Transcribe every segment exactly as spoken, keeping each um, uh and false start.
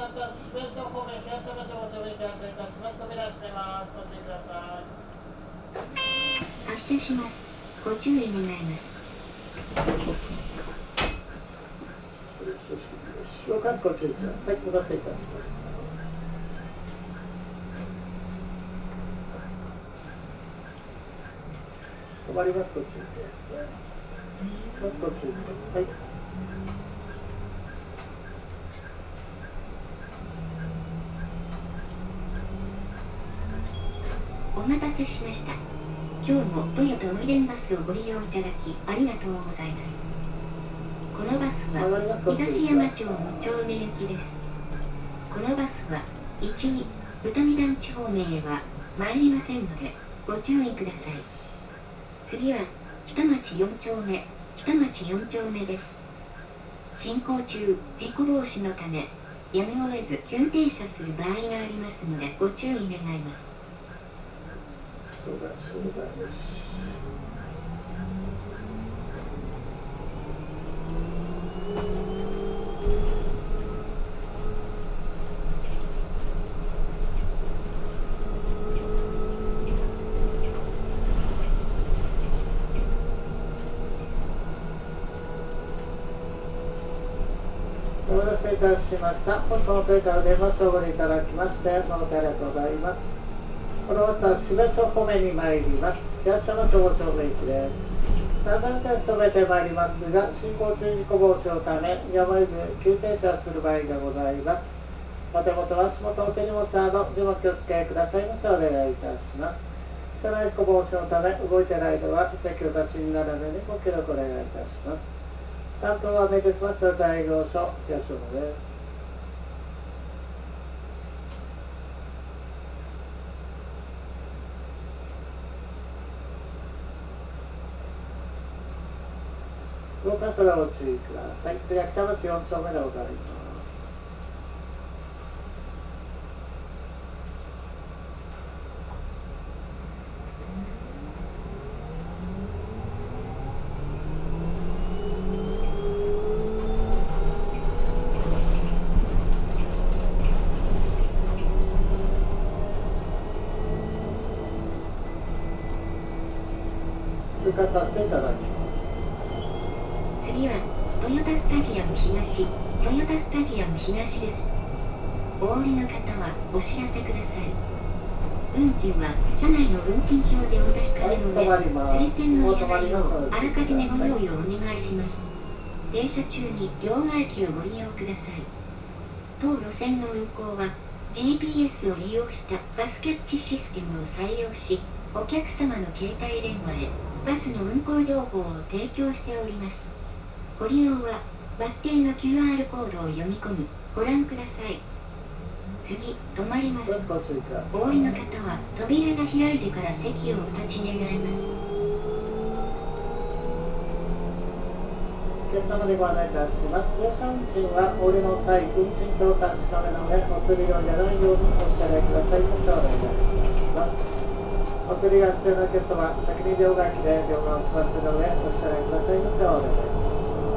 さんがつ渋谷町方面東山町をご乗車いたします。扉閉めます。ご注意ください。 発車します。ご注意願います。 ご観光注意ください。お待たせいたします。止まります。ご注意ください。ご注意ください。 お待たせしました。今日もトヨタおいでんバスをご利用いただきありがとうございます。このバスは東山町の町名行きです。このバスはいちに豚見団地方面へは参りませんのでご注意ください。次は北町よん丁目、北町よん丁目です。進行中、事故防止のためやむを得ず急停車する場合がありますのでご注意願います。 そうだ、そうだ。お待たせいたしました。本日のトヨタを電話とご利用いただきまして誠にありがとうございます。このバスは渋谷町方面に参ります。東山町ご丁目行きです。さんだんかい勤めてまいりますが、進行中事故防止のため、やむを得ず急停車する場合がございます。お手元、足元、お手荷物など、十分気をつけくださいませ。お願いいたします。車内事故防止のため、動いている間は、席を立ちにならずにご協力お願いいたします。担当はメディスマスト営業所、東山です。動かすがご注意ください。次は北町よん丁目でございます。通過させていただきます。 次はトヨタスタジアム東、トヨタスタジアム東です。お降りの方はお知らせください。運賃は車内の運賃表でお指しかねので、追線のお払いをあらかじめご用意をお願いします。停車中に両替機をご利用ください。当路線の運行は ジーピーエス を利用したバスキャッチシステムを採用し、お客様の携帯電話へバスの運行情報を提供しております。ご利用はバス停の キューアール コードを読み込みご覧ください。次、止まります。お降りの方は扉が開いてから席をお立ち願います。 お客様でご案内いたします。乗車運賃はお降りの際、運賃表を確かめの上、お釣り量にならないようにお支払いくださいませ。お願いいたします。お釣りが必要なお客様、先に両替機で両替を済ませの上、お支払いくださいませ。お願いいたします。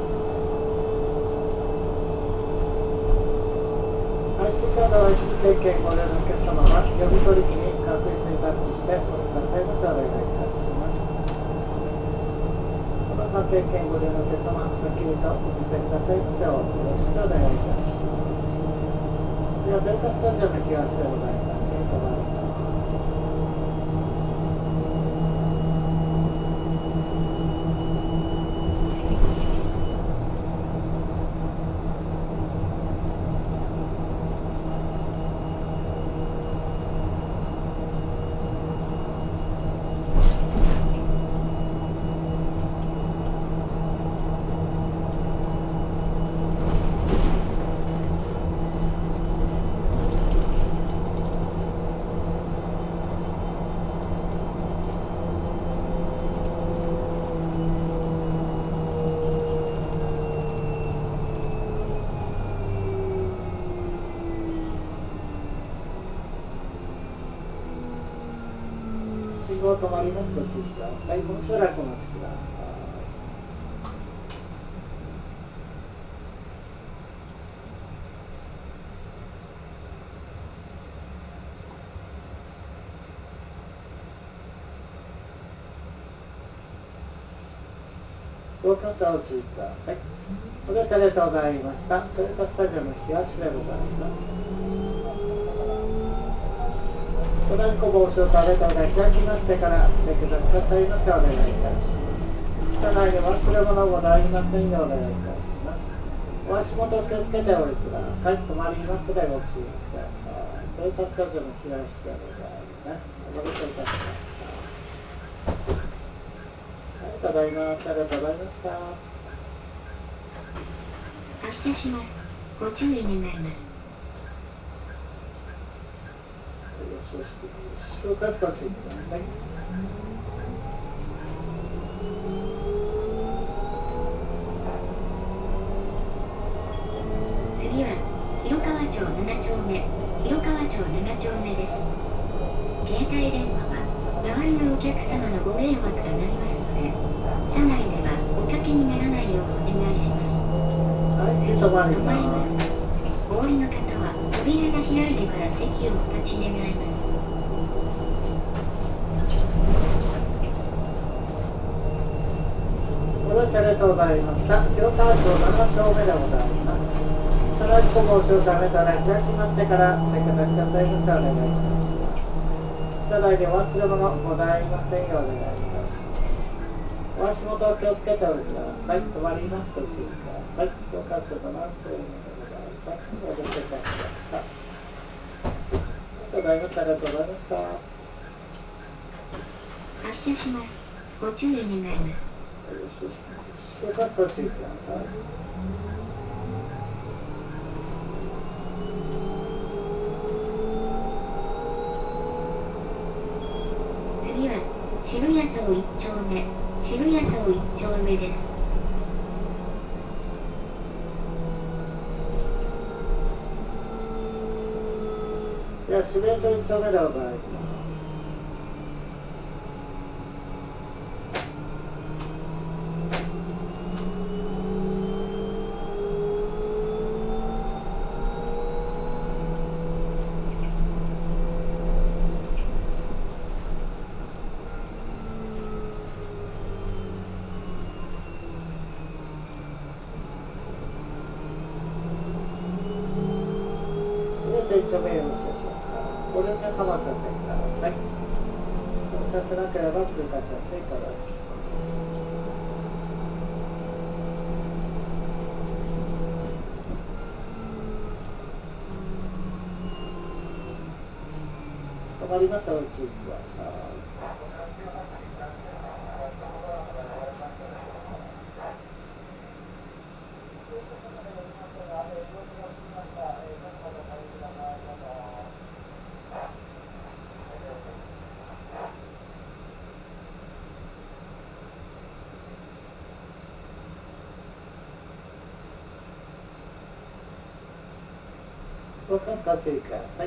アイシー カードは一時点検ご利用のお客様は、読み取り機に確実にタッチしてお降りくださいませ。お願いいたします。この確定券ご利用のお客様、はっきりとお見せくださいませ。よろしくお願いいたします。では、デルタスタジアム東でございます。お願いいたします。信号止まります。ご注意ください。もうしばらくお待ちください。 動きますお注意ください。ご乗車ありがとうございました。トヨタスタジアム東でございます。初段小帽子を食べたので開きましてから着座くださいませお願いいたします。車内で忘れ物ございませんようお願いいたします。お足元を気をつけておいてください。止まりますのでご注意ください。トヨタスタジアム東でございます。お待たせいたしました。はい、ただいま、ありがとうございました。 発車します。ご注意願います。 周回数ご注意ください。 次は広川町なな丁目、広川町なな丁目です。携帯電話は周りのお客様のご迷惑となりますので、車内ではおかけにならないようお願いします。次、止まります。お降りの方は扉が開いてから席をお立ち願います。 ご乗車ありがとうございました。広川町なな丁目でございます。車内小帽子をためたら開きましてからお席立ちくださいませお願いいたします。車内で忘れ物ございませんようお願いいたします。お足元を気をつけておいてください。止まりますとご注意ください。広川町なな丁目でございます。ご乗車いたしました。ありがとうございました。ありがとうございました。 発車します。ご注意願います。 広川町ご注意ください。 次は渋谷町いち丁目、渋谷町いち丁目です。 では渋谷町いち丁目でございます。一丁目よろしいでしょうか。ご両面かまさせてください。お知らせなければ通過させていただきます。止まりましたらご注意ください。ご注意ください。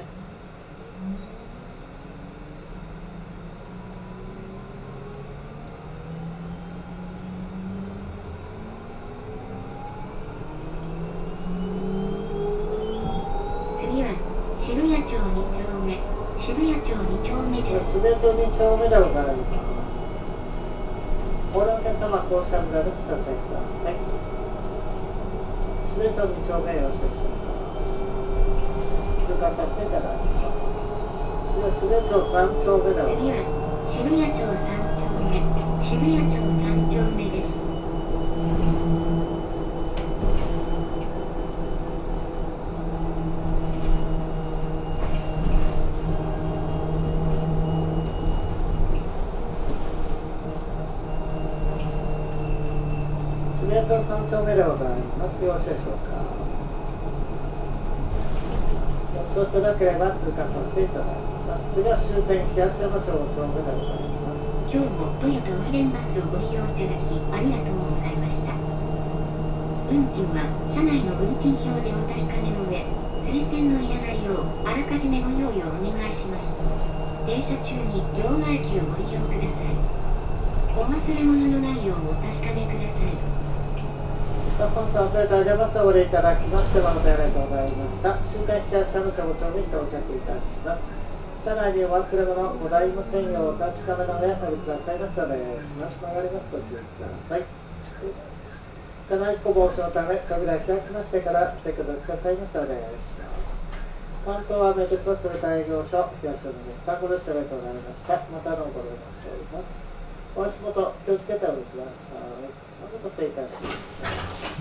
次は渋谷町に丁目、渋谷町に丁目です。 渋谷町に丁目でございます。お降りのお客様、降車村でご車線ください。渋谷町に丁目よろしいでしょうか。通過させていただきます。渋谷町さん丁目でございます。 次は渋谷町さん丁目、渋谷町さん丁目です。 渋谷町さん丁目でございます。よろしいでしょうか。そうしなければ通過させていただきます。次は終点東山町ご丁目でございます。 今日もトヨタウーデンバスをご利用いただきありがとうございました。運賃は車内の運賃表でお確かめの上、釣り線のいらないようあらかじめご用意をお願いします。停車中に両替機をご利用ください。お忘れ物のないようお確かめください。 本日はトヨタウーデンバスをご利用いただきまして誠にありがとうございました。終点東山町ご丁目に到着いたします。車内にお忘れ物ございませんようお確かめの上お乗りくださいませお願いします。曲がりますとご注意ください。 ています。車内小防止のため、扉開きましてからセクドくださいませ。お願いします。関東は名鉄バス冷たい営業所、東の皆さん、ご乗車ありがとうございました。またのご利用しております。お足元、気をつけておいてください。お待たせいたします。